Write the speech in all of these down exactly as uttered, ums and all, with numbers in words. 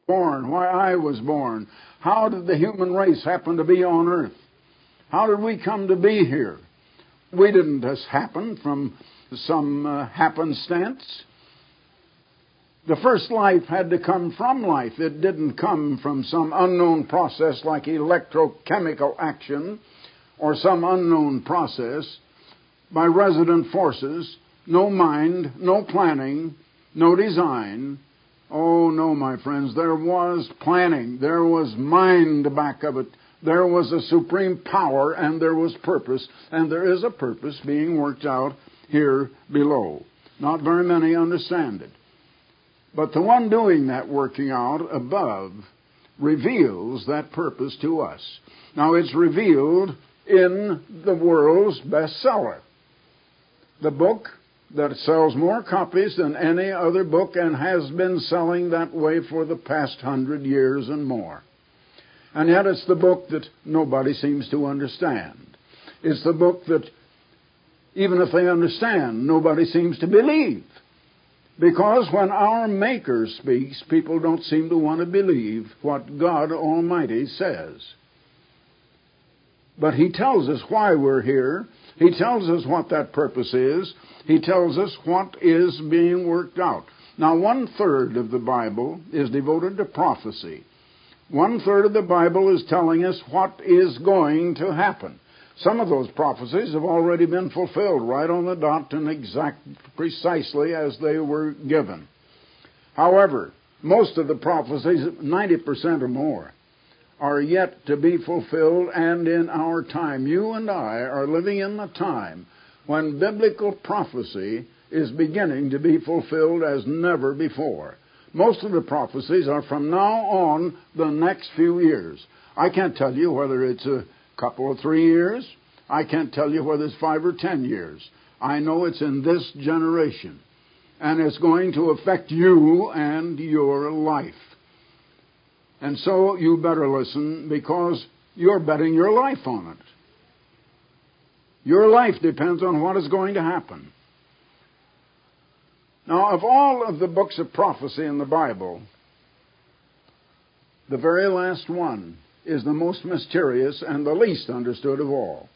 born, why I was born. How did the human race happen to be on earth? How did we come to be here? We didn't just happen from some uh, happenstance. The first life had to come from life. It didn't come from some unknown process like electrochemical action or some unknown process by resident forces. No mind, no planning, no design. Oh, no, my friends, there was planning. There was mind back of it. There was a supreme power, and there was purpose, and there is a purpose being worked out here below. Not very many understand it. But the one doing that working out above reveals that purpose to us. Now, it's revealed in the world's bestseller, the book that sells more copies than any other book and has been selling that way for the past hundred years and more. And yet it's the book that nobody seems to understand. It's the book that, even if they understand, nobody seems to believe. Because when our Maker speaks, people don't seem to want to believe what God Almighty says. But He tells us why we're here. He tells us what that purpose is. He tells us what is being worked out. Now, one-third of the Bible is devoted to prophecy. One-third of the Bible is telling us what is going to happen. Some of those prophecies have already been fulfilled right on the dot and exact, precisely as they were given. However, most of the prophecies, ninety percent or more, are yet to be fulfilled, and in our time. You and I are living in the time when biblical prophecy is beginning to be fulfilled as never before. Most of the prophecies are from now on the next few years. I can't tell you whether it's a couple of three years. I can't tell you whether it's five or ten years. I know it's in this generation. And it's going to affect you and your life. And so you better listen, because you're betting your life on it. Your life depends on what is going to happen. Now, of all of the books of prophecy in the Bible, the very last one is the most mysterious and the least understood of all.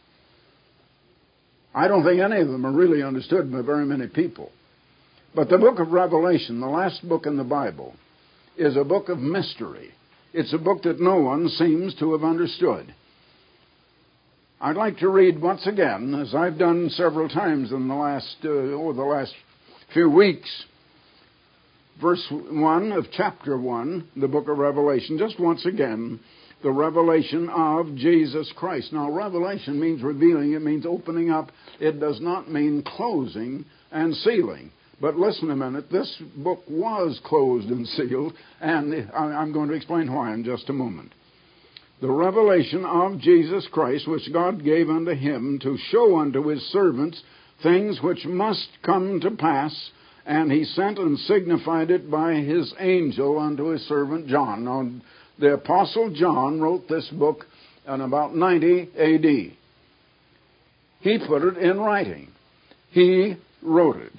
I don't think any of them are really understood by very many people. But the book of Revelation, the last book in the Bible, is a book of mystery. It's a book that no one seems to have understood. I'd like to read once again, as I've done several times in the last, uh, over the last few weeks, verse one of chapter one, the book of Revelation, just once again, the revelation of Jesus Christ. Now, revelation means revealing. It means opening up. It does not mean closing and sealing. But listen a minute, this book was closed and sealed, and I'm going to explain why in just a moment. The revelation of Jesus Christ, which God gave unto Him to show unto His servants things which must come to pass, and He sent and signified it by His angel unto His servant John. Now, the Apostle John wrote this book in about ninety A D. He put it in writing. He wrote it.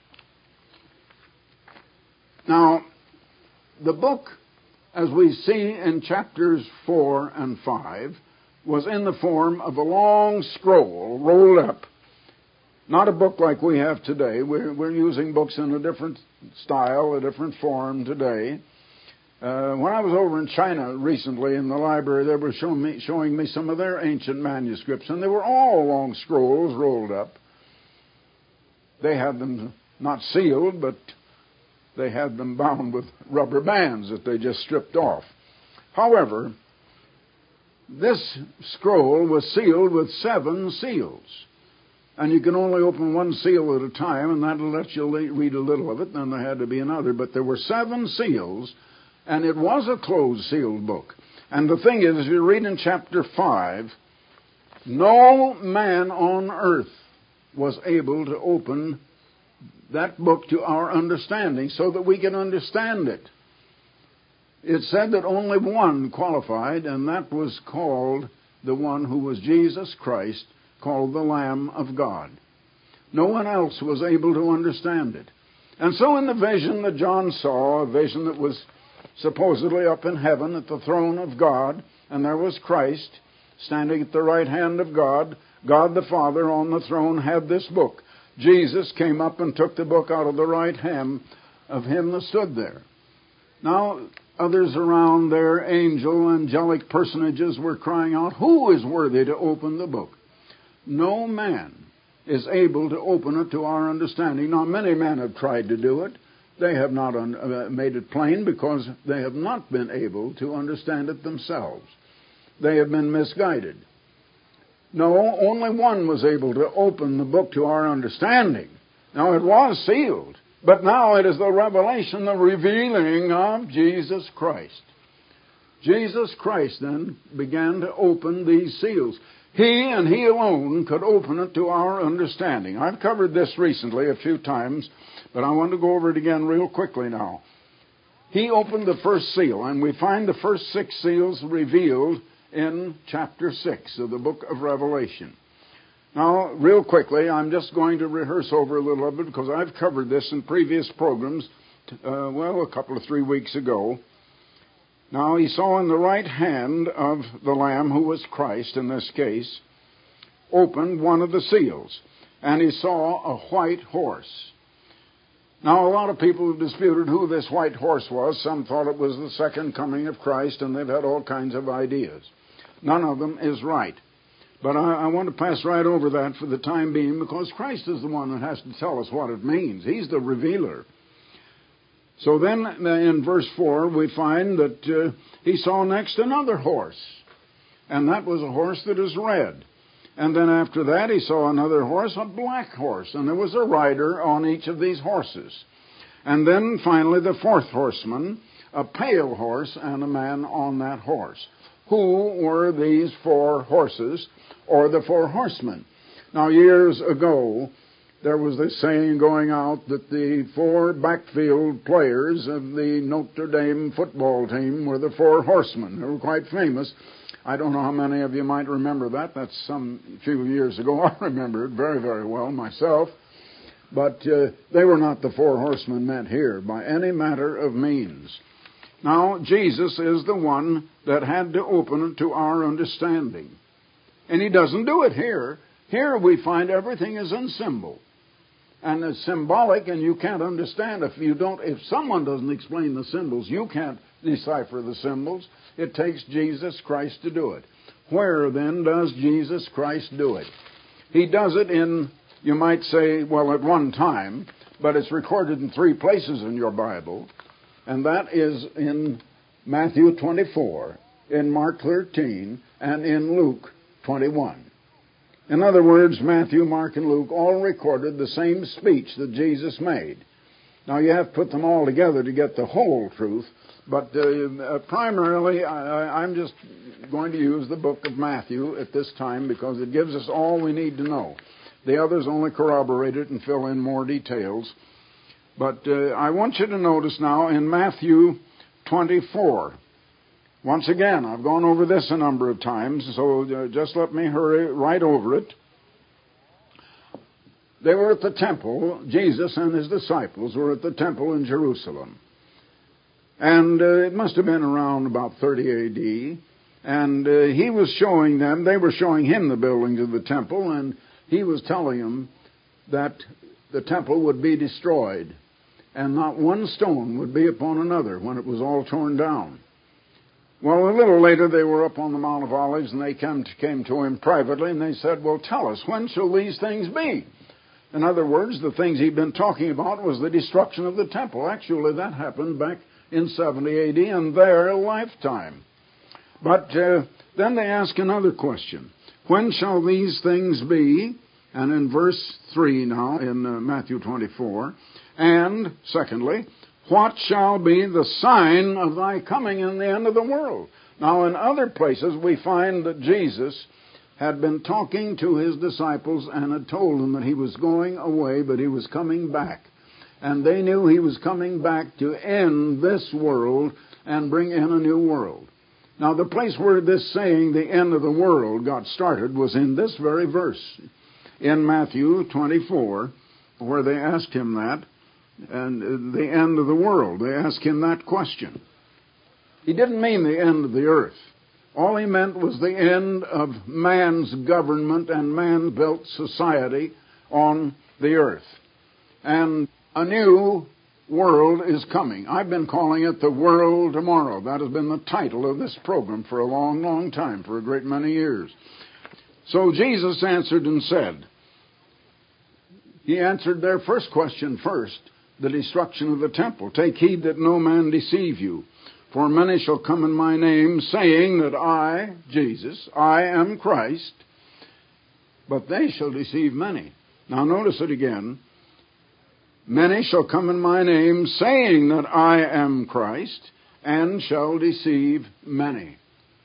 Now, the book, as we see in chapters four and five, was in the form of a long scroll rolled up. Not a book like we have today. We're, we're using books in a different style, a different form today. Uh, when I was over in China recently in the library, they were showing me, showing me some of their ancient manuscripts, and they were all long scrolls rolled up. They had them not sealed, but they had them bound with rubber bands that they just stripped off. However, this scroll was sealed with seven seals. And you can only open one seal at a time, and that'll let you read a little of it. Then there had to be another. But there were seven seals, and it was a closed, sealed book. And the thing is, if you read in chapter five, no man on earth was able to open that book to our understanding so that we can understand it. It said that only one qualified, and that was called the one who was Jesus Christ, called the Lamb of God. No one else was able to understand it. And so in the vision that John saw, a vision that was supposedly up in heaven at the throne of God, and there was Christ standing at the right hand of God. God the Father on the throne had this book. Jesus came up and took the book out of the right hand of him that stood there. Now, others around there, angel, angelic personages, were crying out, "Who is worthy to open the book?" No man is able to open it to our understanding. Now, many men have tried to do it. They have not un- uh, made it plain because they have not been able to understand it themselves. They have been misguided. No, only one was able to open the book to our understanding. Now, it was sealed, but now it is the revelation, the revealing of Jesus Christ. Jesus Christ then began to open these seals. He and He alone could open it to our understanding. I've covered this recently a few times, but I want to go over it again real quickly now. He opened the first seal, and we find the first six seals revealed in chapter six of the book of Revelation. Now, real quickly, I'm just going to rehearse over a little of it because I've covered this in previous programs, uh, well, a couple of three weeks ago. Now, he saw in the right hand of the Lamb, who was Christ in this case, opened one of the seals, and he saw a white horse. Now, a lot of people have disputed who this white horse was. Some thought it was the second coming of Christ, and they've had all kinds of ideas. None of them is right. But I, I want to pass right over that for the time being, because Christ is the one that has to tell us what it means. He's the revealer. So then in verse four, we find that uh, he saw next another horse, and that was a horse that is red. And then after that, he saw another horse, a black horse, and there was a rider on each of these horses. And then finally, the fourth horseman, a pale horse, and a man on that horse. Who were these four horses, or the four horsemen? Now, years ago, there was this saying going out that the four backfield players of the Notre Dame football team were the four horsemen. They were quite famous. I don't know how many of you might remember that. That's some few years ago. I remember it very, very well myself. But uh, they were not the four horsemen meant here by any matter of means. Now, Jesus is the one that had to open it to our understanding. And he doesn't do it here. Here we find everything is in symbol. And it's symbolic, and you can't understand if you don't, if someone doesn't explain the symbols, you can't decipher the symbols. It takes Jesus Christ to do it. Where then does Jesus Christ do it? He does it in, you might say, well, at one time, but it's recorded in three places in your Bible, and that is in Matthew twenty-four, in Mark thirteen, and in Luke twenty-one. In other words, Matthew, Mark, and Luke all recorded the same speech that Jesus made. Now, you have to put them all together to get the whole truth, but uh, uh, primarily I, I'm just going to use the book of Matthew at this time because it gives us all we need to know. The others only corroborate it and fill in more details. But uh, I want you to notice now in Matthew twenty-four, once again, I've gone over this a number of times, so uh, just let me hurry right over it. They were at the temple. Jesus and his disciples were at the temple in Jerusalem. And uh, it must have been around about thirty A D. And uh, he was showing them, they were showing him the buildings of the temple, and he was telling them that the temple would be destroyed, and not one stone would be upon another when it was all torn down. Well, a little later, they were up on the Mount of Olives, and they came to, came to him privately, and they said, well, tell us, when shall these things be? In other words, the things he'd been talking about was the destruction of the temple. Actually, that happened back in seventy A D in their lifetime. But uh, then they ask another question. When shall these things be? And in verse three now, in uh, Matthew twenty-four, and secondly, what shall be the sign of thy coming in the end of the world? Now, in other places, we find that Jesus had been talking to his disciples and had told them that he was going away, but he was coming back. And they knew he was coming back to end this world and bring in a new world. Now, the place where this saying, the end of the world, got started was in this very verse, in Matthew twenty-four, where they asked him that. And the end of the world. They ask him that question. He didn't mean the end of the earth. All he meant was the end of man's government and man-built society on the earth. And a new world is coming. I've been calling it the world tomorrow. That has been the title of this program for a long, long time, for a great many years. So Jesus answered and said, he answered their first question first, the destruction of the temple. Take heed that no man deceive you. For many shall come in my name, saying that I, Jesus, I am Christ, but they shall deceive many. Now notice it again. Many shall come in my name, saying that I am Christ, and shall deceive many.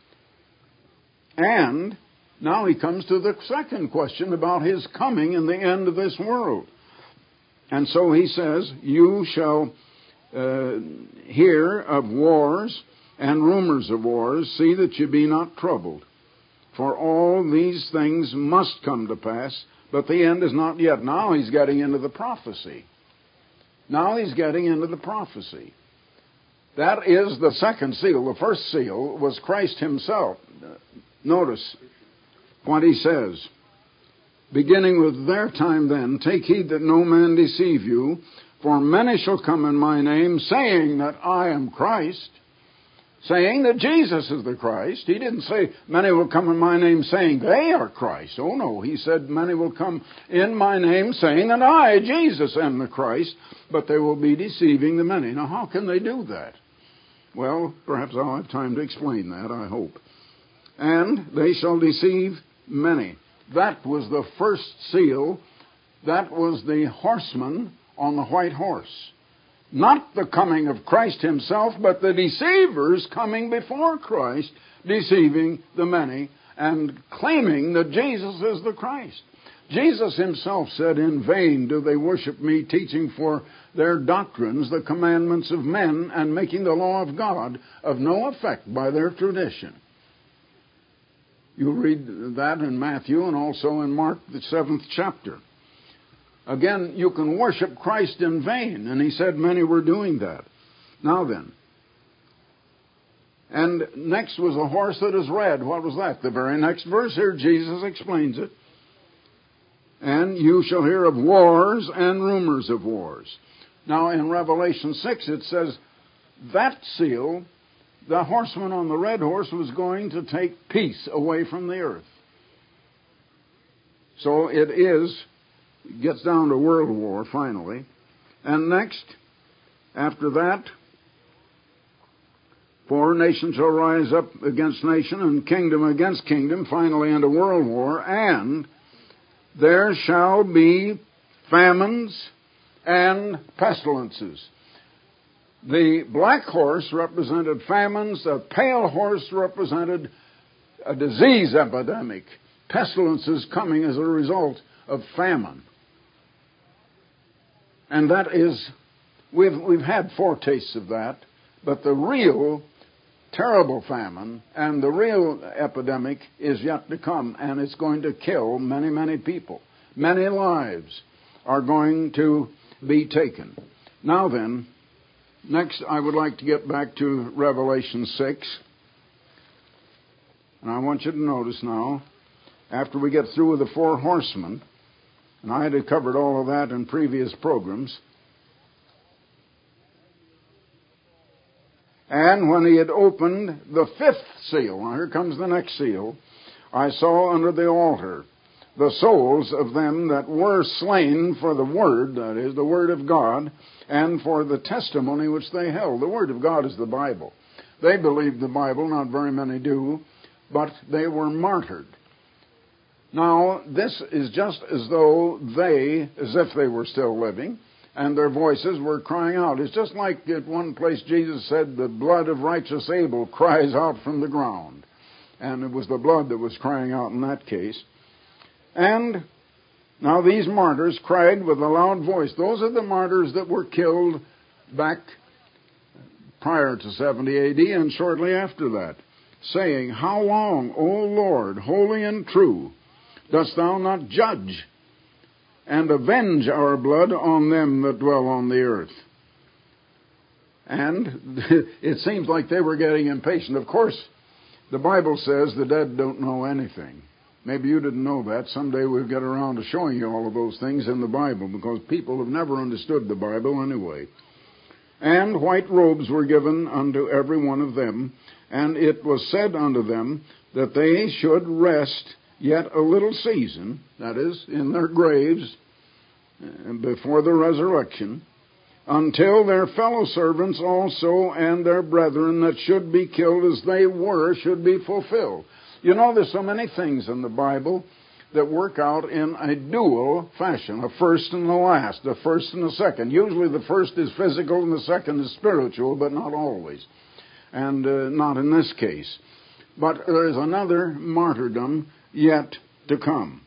And now he comes to the second question about his coming in the end of this world. And so he says, you shall uh, hear of wars and rumors of wars. See that you be not troubled. For all these things must come to pass, but the end is not yet. Now he's getting into the prophecy. Now he's getting into the prophecy. That is the second seal. The first seal was Christ himself. Notice what he says. Beginning with their time then, take heed that no man deceive you, for many shall come in my name, saying that I am Christ, saying that Jesus is the Christ. He didn't say many will come in my name saying they are Christ. Oh no, he said many will come in my name saying that I, Jesus, am the Christ, but they will be deceiving the many. Now how can they do that? Well, perhaps I'll have time to explain that, I hope. And they shall deceive many. That was the first seal. That was the horseman on the white horse. Not the coming of Christ himself, but the deceivers coming before Christ, deceiving the many and claiming that Jesus is the Christ. Jesus himself said, in vain do they worship me, teaching for their doctrines the commandments of men and making the law of God of no effect by their tradition. You read that in Matthew and also in Mark, the seventh chapter. Again, you can worship Christ in vain, and he said many were doing that. Now then, and next was a horse that is red. What was that? The very next verse here, Jesus explains it. And you shall hear of wars and rumors of wars. Now in Revelation six it says that seal, the horseman on the red horse, was going to take peace away from the earth. So it is, it gets down to world war finally. And next, after that, for nation shall rise up against nation and kingdom against kingdom, finally into world war, and there shall be famines and pestilences. The black horse represented famines. The pale horse represented a disease epidemic. Pestilences coming as a result of famine. And that is, we've, we've had foretastes of that, but the real terrible famine and the real epidemic is yet to come, and it's going to kill many, many people. Many lives are going to be taken. Now then, next, I would like to get back to Revelation six. And I want you to notice now, after we get through with the four horsemen, and I had covered all of that in previous programs, and when he had opened the fifth seal, now here comes the next seal, I saw under the altar the souls of them that were slain for the word, that is, the word of God, and for the testimony which they held. The word of God is the Bible. They believed the Bible, not very many do, but they were martyred. Now, this is just as though they, as if they were still living, and their voices were crying out. It's just like at one place Jesus said, the blood of righteous Abel cries out from the ground. And it was the blood that was crying out in that case. And now these martyrs cried with a loud voice. Those are the martyrs that were killed back prior to seventy A D and shortly after that, saying, how long, O Lord, holy and true, dost thou not judge and avenge our blood on them that dwell on the earth? And it seems like they were getting impatient. Of course, the Bible says the dead don't know anything. Maybe you didn't know that. Someday we'll get around to showing you all of those things in the Bible, because people have never understood the Bible anyway. And white robes were given unto every one of them, and it was said unto them that they should rest yet a little season, that is, in their graves, before the resurrection, until their fellow servants also and their brethren that should be killed as they were should be fulfilled. You know, there's so many things in the Bible that work out in a dual fashion, a first and a last, a first and a second. Usually the first is physical and the second is spiritual, but not always, and uh, not in this case. But there is another martyrdom yet to come.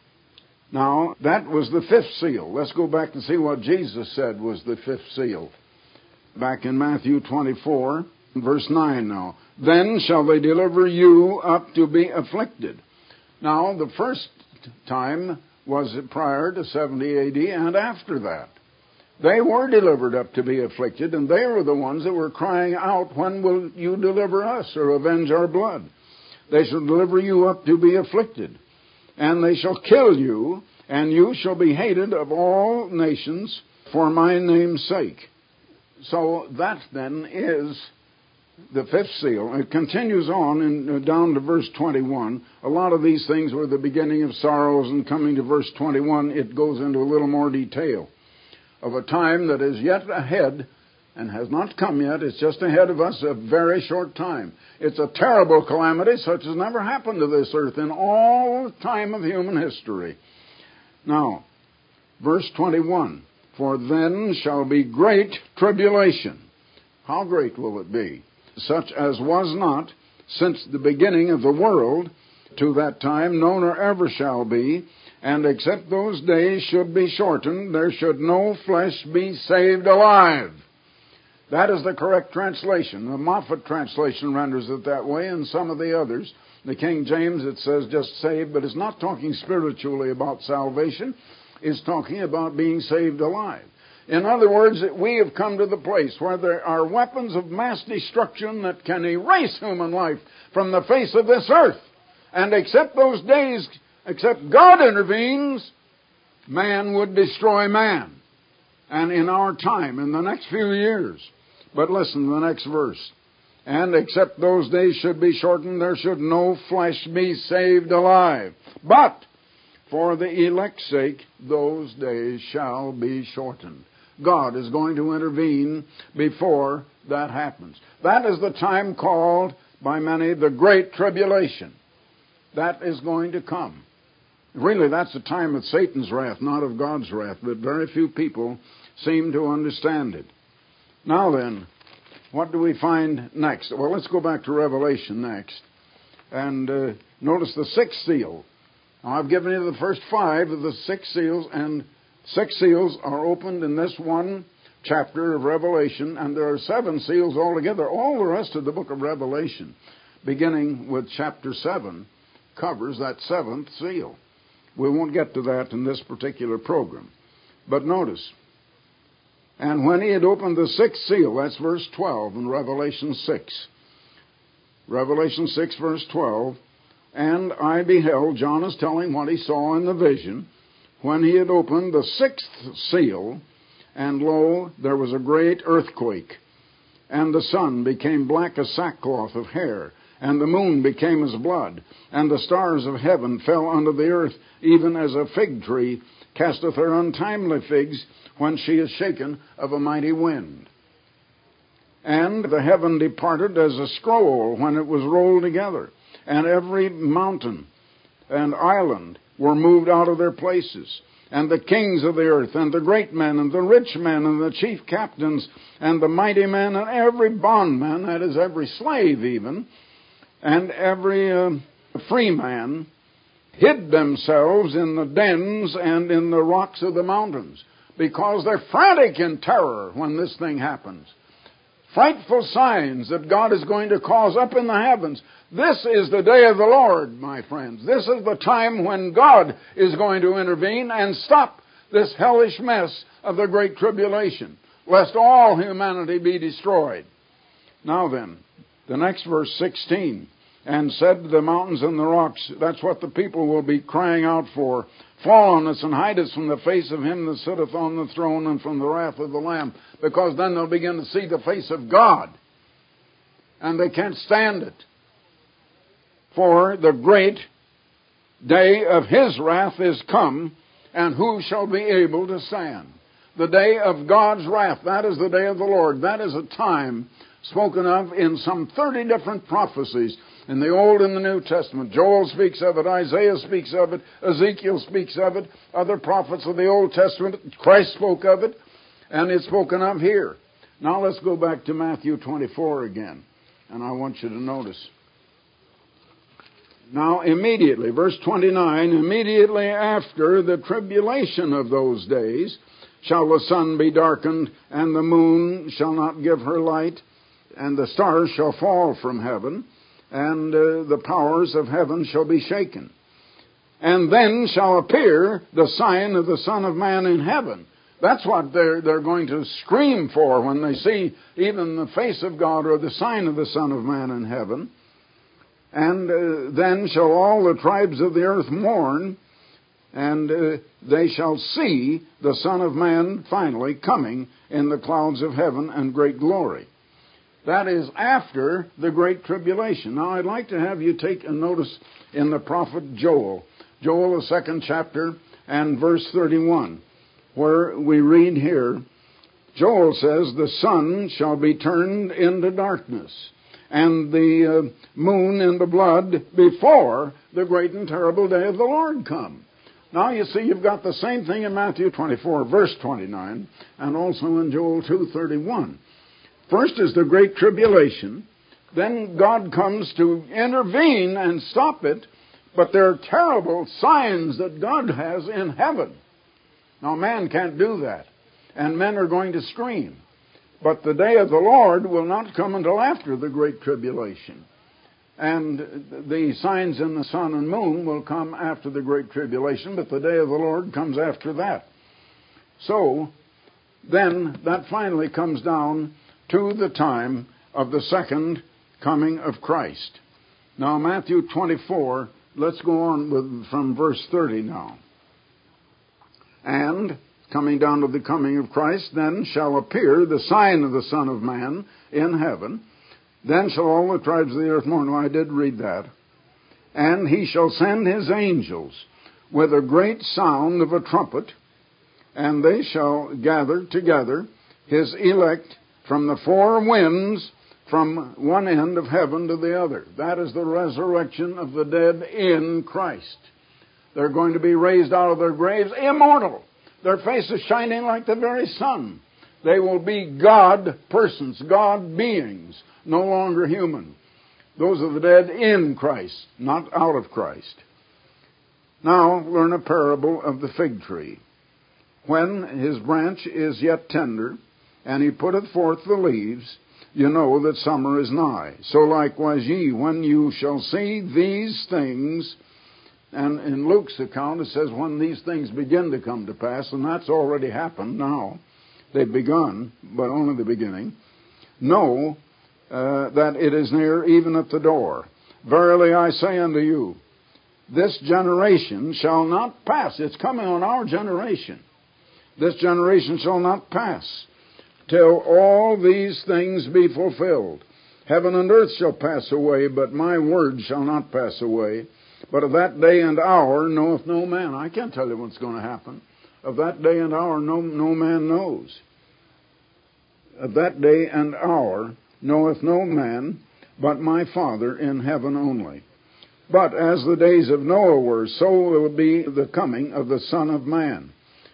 Now, that was the fifth seal. Let's go back and see what Jesus said was the fifth seal. Back in Matthew twenty-four, verse nine now. Then shall they deliver you up to be afflicted. Now, the first time was prior to seventy A D and after that. They were delivered up to be afflicted, and they were the ones that were crying out, when will you deliver us or avenge our blood? They shall deliver you up to be afflicted. And they shall kill you, and you shall be hated of all nations for my name's sake. So that then is the fifth seal. It continues on in, down to verse twenty-one. A lot of these things were the beginning of sorrows, and coming to verse twenty-one, it goes into a little more detail of a time that is yet ahead and has not come yet. It's just ahead of us a very short time. It's a terrible calamity such as never happened to this earth in all time of human history. Now, verse twenty-one, for then shall be great tribulation. How great will it be? Such as was not since the beginning of the world to that time, no nor ever shall be, and except those days should be shortened, there should no flesh be saved alive. That is the correct translation. The Moffat translation renders it that way, and some of the others. The King James, it says just saved, but it's not talking spiritually about salvation. It's talking about being saved alive. In other words, we have come to the place where there are weapons of mass destruction that can erase human life from the face of this earth. And except those days, except God intervenes, man would destroy man. And in our time, in the next few years. But listen to the next verse. And except those days should be shortened, there should no flesh be saved alive. But for the elect's sake, those days shall be shortened. God is going to intervene before that happens. That is the time called by many the Great Tribulation. That is going to come. Really, that's the time of Satan's wrath, not of God's wrath, but very few people seem to understand it. Now then, what do we find next? Well, let's go back to Revelation next. And uh, notice the sixth seal. Now, I've given you the first five of the six seals, and six seals are opened in this one chapter of Revelation, and there are seven seals altogether. All the rest of the book of Revelation, beginning with chapter seven, covers that seventh seal. We won't get to that in this particular program. But notice, and when he had opened the sixth seal, that's verse twelve in Revelation six. Revelation six, verse twelve. And I beheld, John is telling what he saw in the vision, when he had opened the sixth seal, and lo, there was a great earthquake. And the sun became black as sackcloth of hair, and the moon became as blood, and the stars of heaven fell unto the earth, even as a fig tree casteth her untimely figs when she is shaken of a mighty wind. And the heaven departed as a scroll when it was rolled together, and every mountain and island were moved out of their places. And the kings of the earth, and the great men, and the rich men, and the chief captains, and the mighty men, and every bondman, that is, every slave even, and every uh, free man, hid themselves in the dens and in the rocks of the mountains, because they're frantic in terror when this thing happens. Frightful signs that God is going to cause up in the heavens. This is the day of the Lord, my friends. This is the time when God is going to intervene and stop this hellish mess of the Great Tribulation. lest all humanity be destroyed. Now then, the next verse, sixteen, and said to the mountains and the rocks, that's what the people will be crying out for, fall on us and hide us from the face of him that sitteth on the throne and from the wrath of the Lamb, because then they'll begin to see the face of God, and they can't stand it. For the great day of his wrath is come, and who shall be able to stand? The day of God's wrath, that is the day of the Lord. That is a time spoken of in some thirty different prophecies in the Old and the New Testament. Joel speaks of it, Isaiah speaks of it, Ezekiel speaks of it, other prophets of the Old Testament, Christ spoke of it, and it's spoken of here. Now let's go back to Matthew twenty-four again, and I want you to notice. Now immediately, verse twenty-nine, immediately after the tribulation of those days shall the sun be darkened, and the moon shall not give her light, and the stars shall fall from heaven, and uh, the powers of heaven shall be shaken. And then shall appear the sign of the Son of Man in heaven. That's what they're, they're going to scream for when they see even the face of God or the sign of the Son of Man in heaven. And uh, then shall all the tribes of the earth mourn, and uh, they shall see the Son of Man finally coming in the clouds of heaven in great glory. That is after the great tribulation. Now I'd like to have you take a notice in the prophet Joel. Joel, the second chapter, and verse thirty-one, where we read here, Joel says, the sun shall be turned into darkness, and the uh, moon into blood before the great and terrible day of the Lord come. Now you see, you've got the same thing in Matthew twenty-four, verse twenty-nine, and also in Joel two thirty-one. First is the great tribulation. Then God comes to intervene and stop it. But there are terrible signs that God has in heaven. Now man can't do that. And men are going to scream. But the day of the Lord will not come until after the great tribulation. And the signs in the sun and moon will come after the great tribulation. But the day of the Lord comes after that. So then that finally comes down to the time of the second coming of Christ. Now, Matthew twenty-four, let's go on with, from verse thirty now. And, coming down to the coming of Christ, then shall appear the sign of the Son of Man in heaven. Then shall all the tribes of the earth mourn. Well, I did read that. And he shall send his angels with a great sound of a trumpet, and they shall gather together his elect from the four winds, from one end of heaven to the other. That is the resurrection of the dead in Christ. They're going to be raised out of their graves immortal. Their faces shining like the very sun. They will be God persons, God beings, no longer human. Those are the dead in Christ, not out of Christ. Now, learn a parable of the fig tree. When his branch is yet tender, and he putteth forth the leaves, you know that summer is nigh. So likewise ye, when you shall see these things, and in Luke's account it says when these things begin to come to pass, and that's already happened now. They've begun, but only the beginning. Know uh, that it is near, even at the door. Verily I say unto you, this generation shall not pass. It's coming on our generation. This generation shall not pass till all these things be fulfilled. Heaven and earth shall pass away, but my word shall not pass away. But of that day and hour knoweth no man. I can't tell you what's going to happen. Of that day and hour no, no man knows. Of that day and hour knoweth no man, but my Father in heaven only. But as the days of Noah were, so will be the coming of the Son of Man.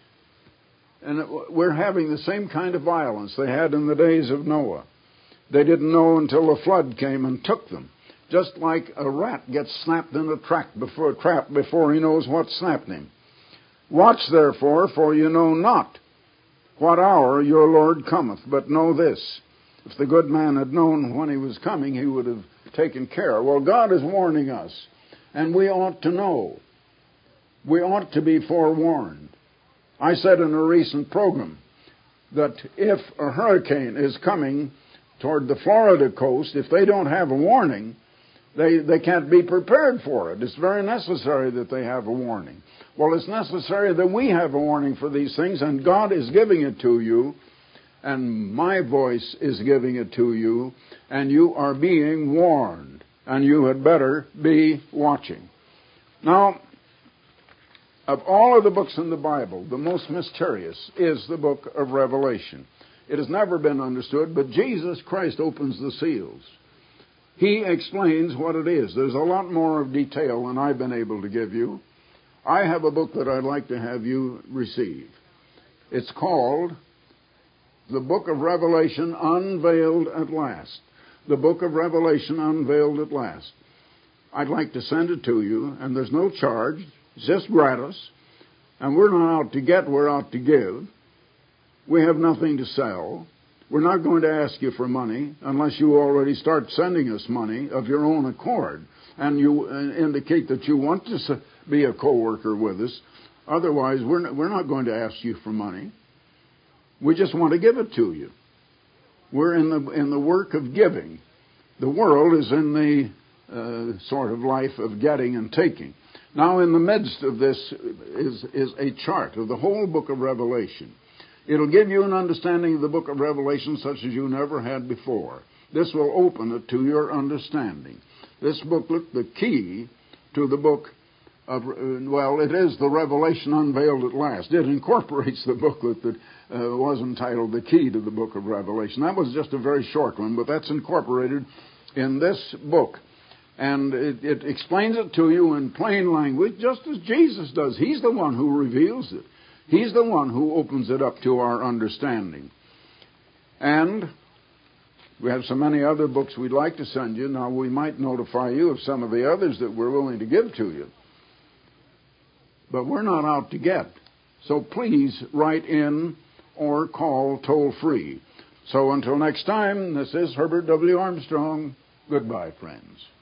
And we're having the same kind of violence they had in the days of Noah. They didn't know until the flood came and took them. Just like a rat gets snapped in a trap before, a trap before he knows what snapped him. Watch therefore, for you know not what hour your Lord cometh. But know this, if the good man had known when he was coming, he would have taken care. Well, God is warning us, and we ought to know. We ought to be forewarned. I said in a recent program, that if a hurricane is coming toward the Florida coast, if they don't have a warning, they, they can't be prepared for it. It's very necessary that they have a warning. Well, it's necessary that we have a warning for these things, and God is giving it to you, and my voice is giving it to you, and you are being warned, and you had better be watching. Now, of all of the books in the Bible, the most mysterious is the book of Revelation. It has never been understood, but Jesus Christ opens the seals. He explains what it is. There's a lot more of detail than I've been able to give you. I have a book that I'd like to have you receive. It's called The Book of Revelation Unveiled at Last. The Book of Revelation Unveiled at Last. I'd like to send it to you, and there's no charge. It's just gratis. And we're not out to get, we're out to give. We have nothing to sell. We're not going to ask you for money unless you already start sending us money of your own accord, and you indicate that you want to be a co-worker with us. Otherwise, we're not, we're not going to ask you for money. We just want to give it to you. We're in the in the work of giving. The world is in the uh, sort of life of getting and taking. Now, in the midst of this is is a chart of the whole book of Revelation. It'll give you an understanding of the book of Revelation such as you never had before. This will open it to your understanding. This booklet, the key to the book of, well, it is the Revelation Unveiled at Last. It incorporates the booklet that uh, was entitled The Key to the Book of Revelation. That was just a very short one, but that's incorporated in this book. And it, it explains it to you in plain language, just as Jesus does. He's the one who reveals it. He's the one who opens it up to our understanding. And we have so many other books we'd like to send you. Now, we might notify you of some of the others that we're willing to give to you. But we're not out to get. So please write in or call toll free. So until next time, this is Herbert W. Armstrong. Goodbye, friends.